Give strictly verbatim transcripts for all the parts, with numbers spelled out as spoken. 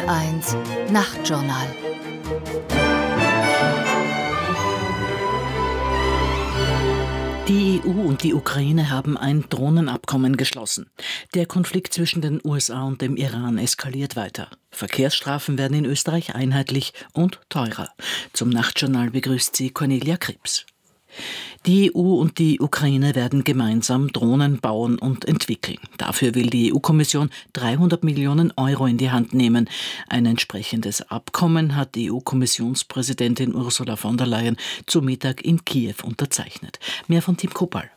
eins Nachtjournal. Die E U und die Ukraine haben ein Drohnenabkommen geschlossen. Der Konflikt zwischen den U S A und dem Iran eskaliert weiter. Verkehrsstrafen werden in Österreich einheitlich und teurer. Zum Nachtjournal begrüßt sie Cornelia Krebs. Die E U und die Ukraine werden gemeinsam Drohnen bauen und entwickeln. Dafür will die E U-Kommission dreihundert Millionen Euro in die Hand nehmen. Ein entsprechendes Abkommen hat die E U-Kommissionspräsidentin Ursula von der Leyen zu Mittag in Kiew unterzeichnet. Mehr von Tim Kopal.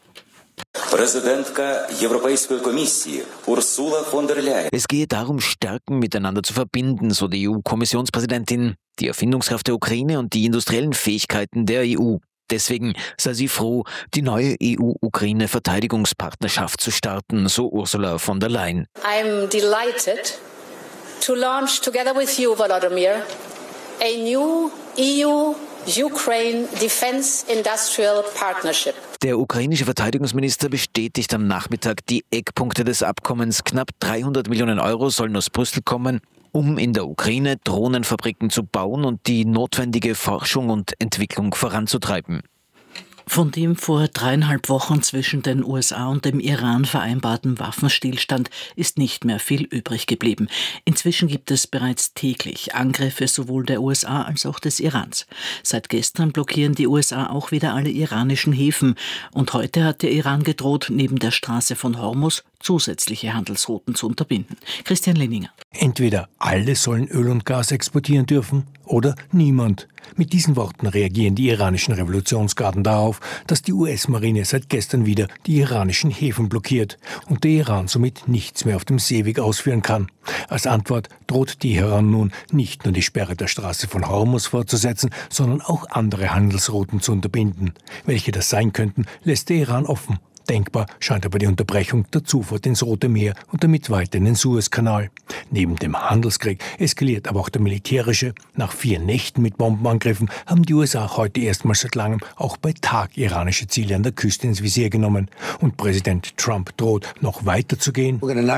Präsidentka Европейской Комиссии Ursula von der Leyen. Es gehe darum, Stärken miteinander zu verbinden, so die E U-Kommissionspräsidentin, die Erfindungskraft der Ukraine und die industriellen Fähigkeiten der E U. Deswegen sei sie froh, die neue E U-Ukraine-Verteidigungspartnerschaft zu starten, so Ursula von der Leyen. I'm delighted to launch together with you, Volodymyr, a new E U-Ukraine Defense Industrial Partnership. Der ukrainische Verteidigungsminister bestätigt am Nachmittag die Eckpunkte des Abkommens. Knapp dreihundert Millionen Euro sollen aus Brüssel kommen, um in der Ukraine Drohnenfabriken zu bauen und die notwendige Forschung und Entwicklung voranzutreiben. Von dem vor dreieinhalb Wochen zwischen den U S A und dem Iran vereinbarten Waffenstillstand ist nicht mehr viel übrig geblieben. Inzwischen gibt es bereits täglich Angriffe sowohl der U S A als auch des Irans. Seit gestern blockieren die U S A auch wieder alle iranischen Häfen. Und heute hat der Iran gedroht, neben der Straße von Hormuz zusätzliche Handelsrouten zu unterbinden. Christian Lenninger. Entweder alle sollen Öl und Gas exportieren dürfen oder niemand. Mit diesen Worten reagieren die iranischen Revolutionsgarden darauf, dass die U S-Marine seit gestern wieder die iranischen Häfen blockiert und der Iran somit nichts mehr auf dem Seeweg ausführen kann. Als Antwort droht Teheran nun nicht nur die Sperre der Straße von Hormuz fortzusetzen, sondern auch andere Handelsrouten zu unterbinden. Welche das sein könnten, lässt der Iran offen. Denkbar scheint aber die Unterbrechung der Zufahrt ins Rote Meer und damit weiter in den Suezkanal. Neben dem Handelskrieg eskaliert aber auch der militärische. Nach vier Nächten mit Bombenangriffen haben die U S A heute erstmals seit langem auch bei Tag iranische Ziele an der Küste ins Visier genommen. Und Präsident Trump droht, noch weiter zu gehen,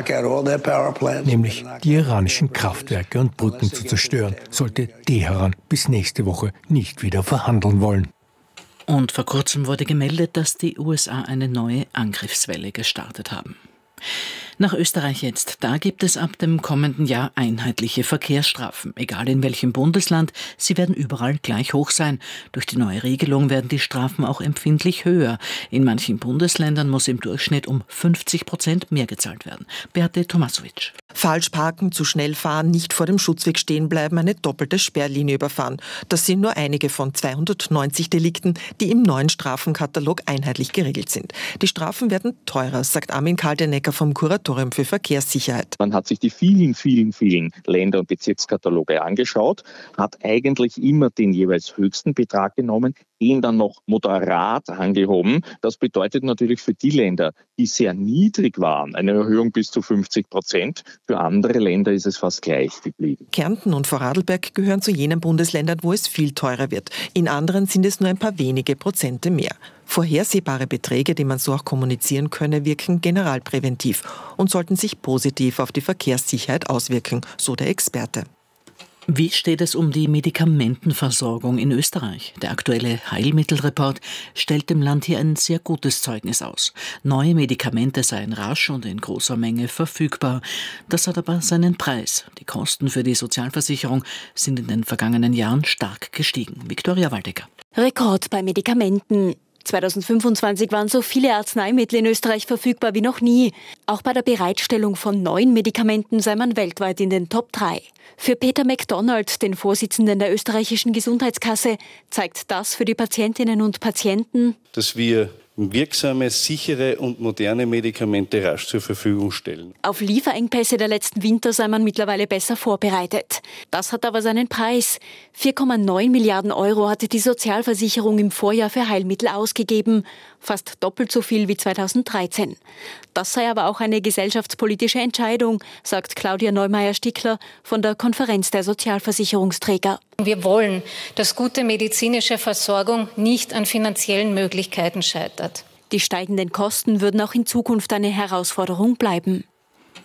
nämlich die iranischen Kraftwerke und Brücken zu zerstören, sollte Teheran bis nächste Woche nicht wieder verhandeln wollen. Und vor kurzem wurde gemeldet, dass die U S A eine neue Angriffswelle gestartet haben. Nach Österreich jetzt. Da gibt es ab dem kommenden Jahr einheitliche Verkehrsstrafen. Egal in welchem Bundesland, sie werden überall gleich hoch sein. Durch die neue Regelung werden die Strafen auch empfindlich höher. In manchen Bundesländern muss im Durchschnitt um fünfzig Prozent mehr gezahlt werden. Beate Tomasovic. Falsch parken, zu schnell fahren, nicht vor dem Schutzweg stehen bleiben, eine doppelte Sperrlinie überfahren. Das sind nur einige von zweihundertneunzig Delikten, die im neuen Strafenkatalog einheitlich geregelt sind. Die Strafen werden teurer, sagt Armin Kaltenecker vom Kuratorium für Verkehrssicherheit. Man hat sich die vielen, vielen, vielen Länder- und Bezirkskataloge angeschaut, hat eigentlich immer den jeweils höchsten Betrag genommen, ihn dann noch moderat angehoben. Das bedeutet natürlich für die Länder, die sehr niedrig waren, eine Erhöhung bis zu fünfzig Prozent. Für andere Länder ist es fast gleich geblieben. Kärnten und Vorarlberg gehören zu jenen Bundesländern, wo es viel teurer wird. In anderen sind es nur ein paar wenige Prozente mehr. Vorhersehbare Beträge, die man so auch kommunizieren könne, wirken generalpräventiv und sollten sich positiv auf die Verkehrssicherheit auswirken, so der Experte. Wie steht es um die Medikamentenversorgung in Österreich? Der aktuelle Heilmittelreport stellt dem Land hier ein sehr gutes Zeugnis aus. Neue Medikamente seien rasch und in großer Menge verfügbar. Das hat aber seinen Preis. Die Kosten für die Sozialversicherung sind in den vergangenen Jahren stark gestiegen. Viktoria Waldecker. Rekord bei Medikamenten. zweitausendfünfundzwanzig waren so viele Arzneimittel in Österreich verfügbar wie noch nie. Auch bei der Bereitstellung von neuen Medikamenten sei man weltweit in den Top drei. Für Peter MacDonald, den Vorsitzenden der österreichischen Gesundheitskasse, zeigt das für die Patientinnen und Patienten, dass wir wirksame, sichere und moderne Medikamente rasch zur Verfügung stellen. Auf Lieferengpässe der letzten Winter sei man mittlerweile besser vorbereitet. Das hat aber seinen Preis. vier Komma neun Milliarden Euro hatte die Sozialversicherung im Vorjahr für Heilmittel ausgegeben. Fast doppelt so viel wie zweitausenddreizehn. Das sei aber auch eine gesellschaftspolitische Entscheidung, sagt Claudia Neumeier-Stickler von der Konferenz der Sozialversicherungsträger. Wir wollen, dass gute medizinische Versorgung nicht an finanziellen Möglichkeiten scheitert. Die steigenden Kosten würden auch in Zukunft eine Herausforderung bleiben.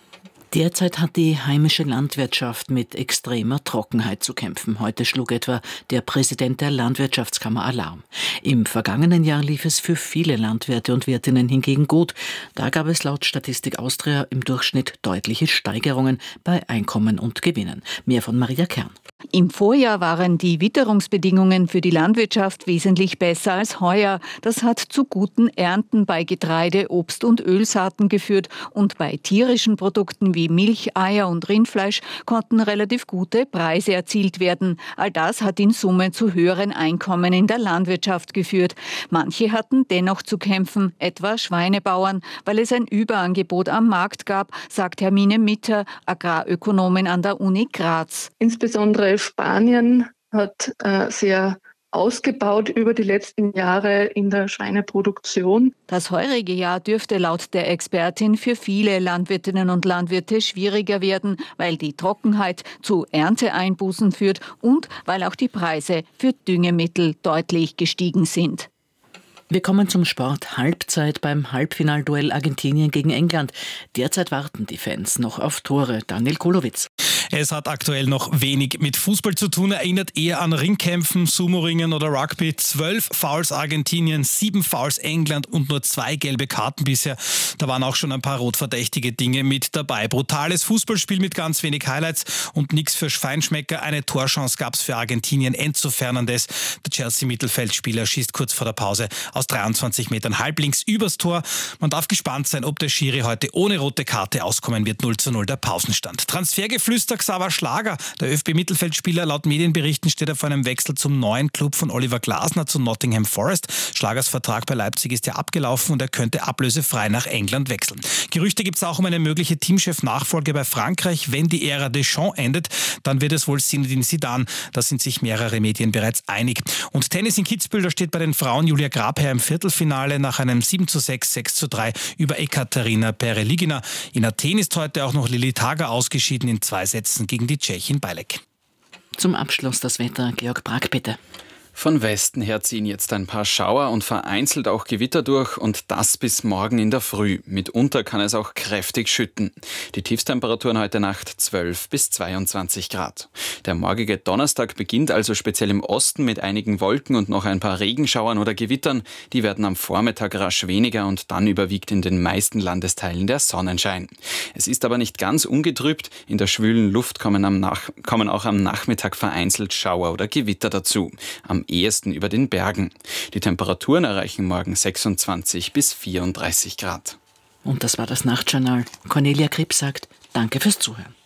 Derzeit hat die heimische Landwirtschaft mit extremer Trockenheit zu kämpfen. Heute schlug etwa der Präsident der Landwirtschaftskammer Alarm. Im vergangenen Jahr lief es für viele Landwirte und Wirtinnen hingegen gut. Da gab es laut Statistik Austria im Durchschnitt deutliche Steigerungen bei Einkommen und Gewinnen. Mehr von Maria Kern. Im Vorjahr waren die Witterungsbedingungen für die Landwirtschaft wesentlich besser als heuer. Das hat zu guten Ernten bei Getreide, Obst und Ölsaaten geführt und bei tierischen Produkten wie Milch, Eier und Rindfleisch konnten relativ gute Preise erzielt werden. All das hat in Summe zu höheren Einkommen in der Landwirtschaft geführt. Manche hatten dennoch zu kämpfen, etwa Schweinebauern, weil es ein Überangebot am Markt gab, sagt Hermine Mitter, Agrarökonomin an der Uni Graz. Insbesondere Spanien hat äh, sehr ausgebaut über die letzten Jahre in der Schweineproduktion. Das heurige Jahr dürfte laut der Expertin für viele Landwirtinnen und Landwirte schwieriger werden, weil die Trockenheit zu Ernteeinbußen führt und weil auch die Preise für Düngemittel deutlich gestiegen sind. Wir kommen zum Sport. Halbzeit beim Halbfinalduell Argentinien gegen England. Derzeit warten die Fans noch auf Tore. Daniel Kulowitz. Es hat aktuell noch wenig mit Fußball zu tun, erinnert eher an Ringkämpfen, Sumo-Ringen oder Rugby. Zwölf Fouls Argentinien, sieben Fouls England und nur zwei gelbe Karten bisher. Da waren auch schon ein paar rotverdächtige Dinge mit dabei. Brutales Fußballspiel mit ganz wenig Highlights und nichts für Feinschmecker. Eine Torchance gab es für Argentinien. Enzo Fernandes, der Chelsea-Mittelfeldspieler, schießt kurz vor der Pause aus dreiundzwanzig Metern halblinks übers Tor. Man darf gespannt sein, ob der Schiri heute ohne rote Karte auskommen wird. null zu null der Pausenstand. Transfergeflüster Xaver Schlager, der ÖFB-Mittelfeldspieler, laut Medienberichten steht er vor einem Wechsel zum neuen Club von Oliver Glasner zu Nottingham Forest. Schlagers Vertrag bei Leipzig ist ja abgelaufen und er könnte ablösefrei nach England wechseln. Gerüchte gibt es auch um eine mögliche Teamchef-Nachfolge bei Frankreich. Wenn die Ära Deschamps endet, dann wird es wohl Zinedine Zidane. Da sind sich mehrere Medien bereits einig. Und Tennis in Kitzbühel, da steht bei den Frauen Julia Grabherr im Viertelfinale nach einem sieben zu sechs, sechs zu drei über Ekaterina Pereligina. In Athen ist heute auch noch Lili Tager ausgeschieden in zwei Sätzen gegen die Tschechin Bajlek. Zum Abschluss das Wetter. Georg Brack, bitte. Von Westen her ziehen jetzt ein paar Schauer und vereinzelt auch Gewitter durch und das bis morgen in der Früh. Mitunter kann es auch kräftig schütten. Die Tiefstemperaturen heute Nacht zwölf bis zweiundzwanzig Grad. Der morgige Donnerstag beginnt also speziell im Osten mit einigen Wolken und noch ein paar Regenschauern oder Gewittern. Die werden am Vormittag rasch weniger und dann überwiegt in den meisten Landesteilen der Sonnenschein. Es ist aber nicht ganz ungetrübt. In der schwülen Luft kommen, am Nach- kommen auch am Nachmittag vereinzelt Schauer oder Gewitter dazu. Am ehesten über den Bergen. Die Temperaturen erreichen morgen sechsundzwanzig bis vierunddreißig Grad. Und das war das Nachtjournal. Cornelia Kripp sagt, danke fürs Zuhören.